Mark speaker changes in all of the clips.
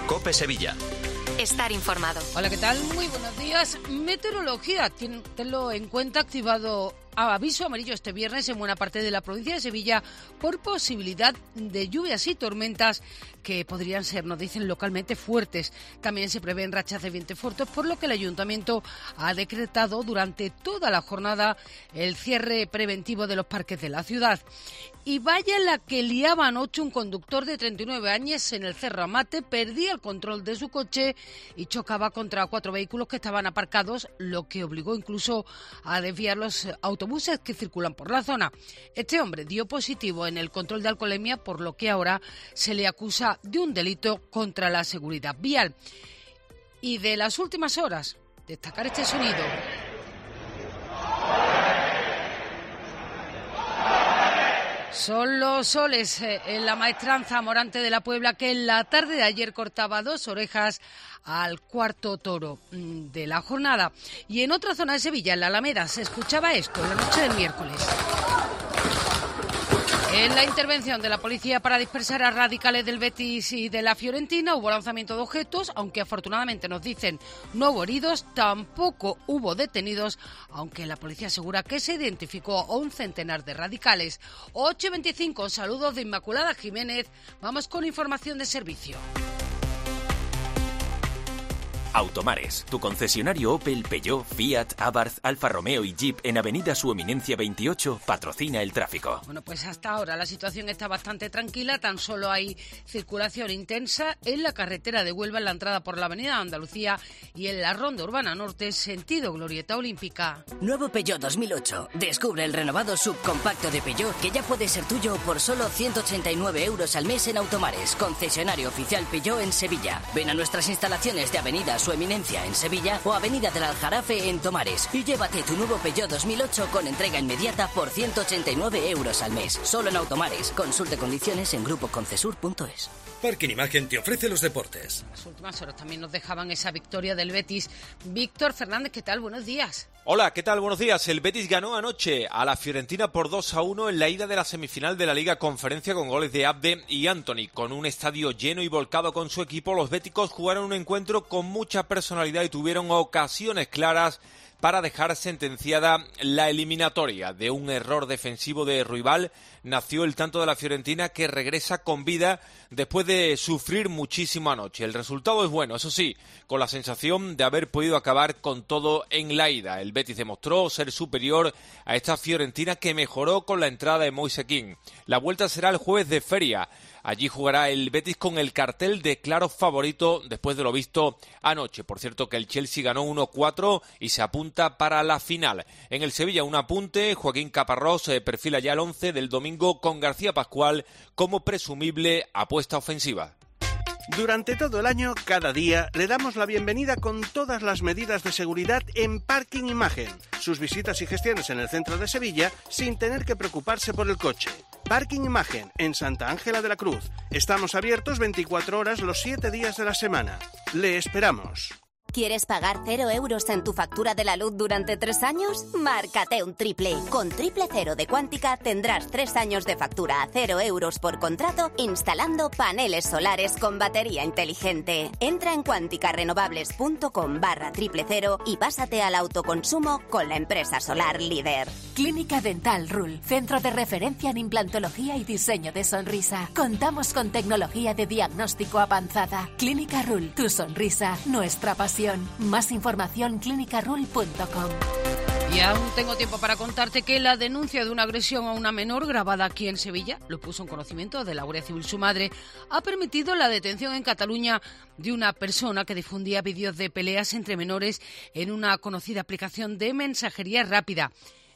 Speaker 1: COPE Sevilla.
Speaker 2: Estar informado.
Speaker 3: Hola, ¿qué tal? Muy buenos días. Meteorología, tenlo en cuenta, activado aviso amarillo este viernes en buena parte de la provincia de Sevilla por posibilidad de lluvias y tormentas que podrían ser, nos dicen, localmente fuertes. También se prevén rachas de viento fuertes, por lo que el ayuntamiento ha decretado durante toda la jornada el cierre preventivo de los parques de la ciudad. Y vaya la que liaba anoche un conductor de 39 años en el Cerro Amate, perdía el control de su coche y chocaba contra 4 vehículos que estaban aparcados, lo que obligó incluso a desviar los autobuses que circulan por la zona. Este hombre dio positivo en el control de alcoholemia, por lo que ahora se le acusa de un delito contra la seguridad vial. Y de las últimas horas, destacar este sonido. Son los soles en la maestranza Morante de la Puebla, que en la tarde de ayer cortaba 2 orejas al cuarto toro de la jornada. Y en otra zona de Sevilla, en la Alameda, se escuchaba esto la noche del miércoles. En la intervención de la policía para dispersar a radicales del Betis y de la Fiorentina hubo lanzamiento de objetos, aunque afortunadamente nos dicen no hubo heridos, tampoco hubo detenidos, aunque la policía asegura que se identificó a un centenar de radicales. 8:25, saludos de Inmaculada Jiménez, vamos con información de servicio.
Speaker 4: Automares, tu concesionario Opel, Peugeot, Fiat, Abarth, Alfa Romeo y Jeep en Avenida Su Eminencia 28 patrocina el tráfico.
Speaker 3: Bueno, pues hasta ahora la situación está bastante tranquila, tan solo hay circulación intensa en la carretera de Huelva, en la entrada por la Avenida Andalucía y en la Ronda Urbana Norte, sentido Glorieta Olímpica.
Speaker 5: Nuevo Peugeot 2008. Descubre el renovado subcompacto de Peugeot que ya puede ser tuyo por solo 189 € al mes en Automares, concesionario oficial Peugeot en Sevilla. Ven a nuestras instalaciones de Avenida Su Eminencia en Sevilla o Avenida del Aljarafe en Tomares y llévate tu nuevo Peugeot 2008 con entrega inmediata por 189 € al mes. Solo en Automares. Consulte condiciones en grupoconcesur.es.
Speaker 6: Parking Imagen te ofrece los deportes.
Speaker 3: Las últimas horas también nos dejaban esa victoria del Betis. Víctor Fernández, ¿qué tal? Buenos días.
Speaker 7: Hola, ¿qué tal? Buenos días. El Betis ganó anoche a la Fiorentina por 2-1 en la ida de la semifinal de la Liga Conferencia con goles de Abde y Anthony. Con un estadio lleno y volcado con su equipo, los béticos jugaron un encuentro con mucha personalidad y tuvieron ocasiones claras para dejar sentenciada la eliminatoria. De un error defensivo de Ruibal nació el tanto de la Fiorentina, que regresa con vida después de sufrir muchísimo anoche. El resultado es bueno, eso sí, con la sensación de haber podido acabar con todo en la ida. El Betis demostró ser superior a esta Fiorentina, que mejoró con la entrada de Moise Kean. La vuelta será el jueves de feria. Allí jugará el Betis con el cartel de claro favorito después de lo visto anoche. Por cierto, que el Chelsea ganó 1-4 y se apunta para la final. En el Sevilla, un apunte: Joaquín Caparrós perfila ya el 11 del domingo con García Pascual como presumible apuesta ofensiva.
Speaker 8: Durante todo el año, cada día, le damos la bienvenida con todas las medidas de seguridad en Parking Imagen. Sus visitas y gestiones en el centro de Sevilla sin tener que preocuparse por el coche. Parking Imagen, en Santa Ángela de la Cruz. Estamos abiertos 24 horas los 7 días de la semana. Le esperamos.
Speaker 2: ¿Quieres pagar 0 € en tu factura de la luz durante 3 años? Márcate un triple. Con Triple Cero de Quántica tendrás 3 años de factura a 0 € por contrato instalando paneles solares con batería inteligente. Entra en quanticarenovables.com/000 y pásate al autoconsumo con la empresa solar líder.
Speaker 9: Clínica Dental Rule, centro de referencia en implantología y diseño de sonrisa. Contamos con tecnología de diagnóstico avanzada. Clínica Rule, tu sonrisa, nuestra pasión. Más información clinicarule.com.
Speaker 3: Y aún tengo tiempo para contarte que la denuncia de una agresión a una menor grabada aquí en Sevilla, lo puso en conocimiento de la Guardia Civil su madre, ha permitido la detención en Cataluña de una persona que difundía vídeos de peleas entre menores en una conocida aplicación de mensajería rápida.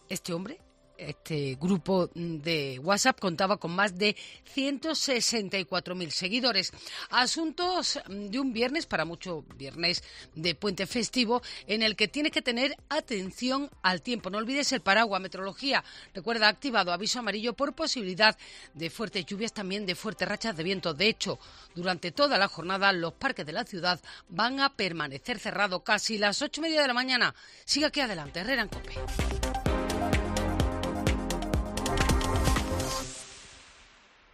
Speaker 3: Este grupo de WhatsApp contaba con más de 164.000 seguidores. Asuntos de un viernes, para muchos viernes de puente festivo, en el que tienes que tener atención al tiempo. No olvides el paraguas. Meteorología, recuerda, ha activado aviso amarillo por posibilidad de fuertes lluvias, también de fuertes rachas de viento. De hecho, durante toda la jornada los parques de la ciudad van a permanecer cerrados casi las 8:30 de la mañana. Sigue aquí adelante, Herrera en COPE.